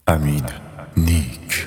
امین نیک.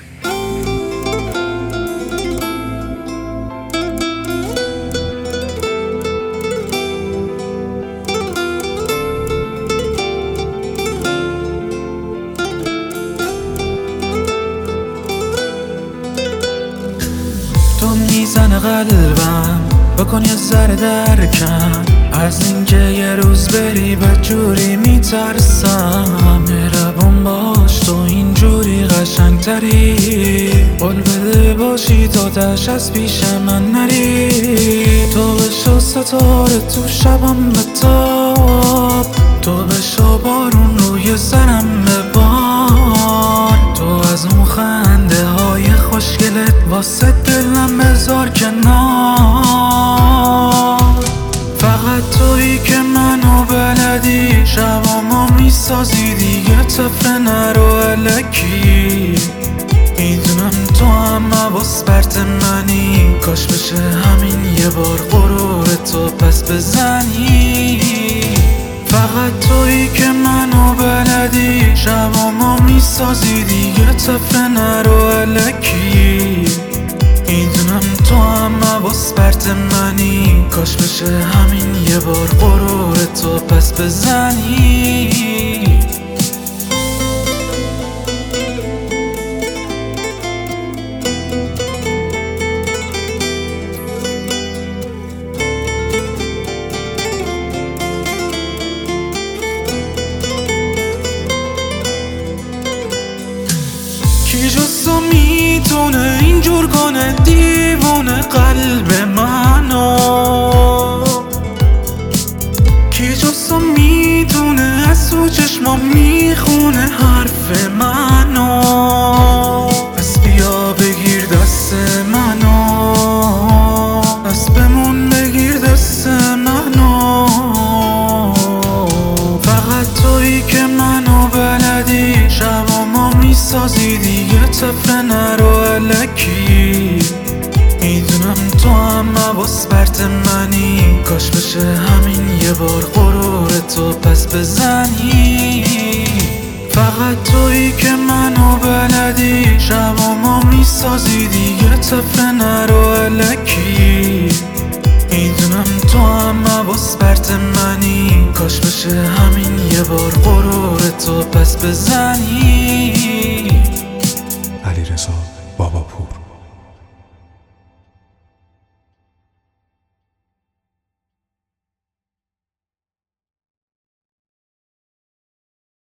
تو میزنه قلبم بکن یه ذره درکم از اینکه یه روز بری بدجوری میترسم. مهربون باش تو اینجوری قشنگتری، قول بده باشی تا تش از پیش من نری. تو بشو ستاره تو شبم بتاب، تو بشو بارون روی سرم ببار. تو از اون خنده های خوشگلت واسه دلم بذار کنار. فقط تویی که منو بلدی، شبامو میسازی دیگه طفل نرو الکی. میدونم تو هم حواس پرت منی، کاش بشه همین یه بار غرور تو پس بزنی. فقط تویی که منو بلدی، شبامو میسازی دیگه طفل نرو الکی. میدونم تو هم حواس پرت منی، کاش بشه همین یه بار غرور تو پس بزنی. کی جز تو میتونه اینجور کنه دیوونه قلب منو؟ کی جز تو میتونه از تو چشما میخونه حرف منو؟ پس بیا بگیر دست منو، پس بمون بگیر دست منو. فقط تویی که منو بلدی، شبامو میسازی دیگه طفل نرو الکی. میدونم تو هم حواس پرت منی، کاش بشه همین یه بار غرور تو پس بزنی. فقط تویی که منو بلدی، شبامو میسازی دیگه طفل نرو الکی. میدونم تو هم حواس پرت منی، کاش بشه همین یه بار غرور تو پس بزنی. علیرضا باباپور.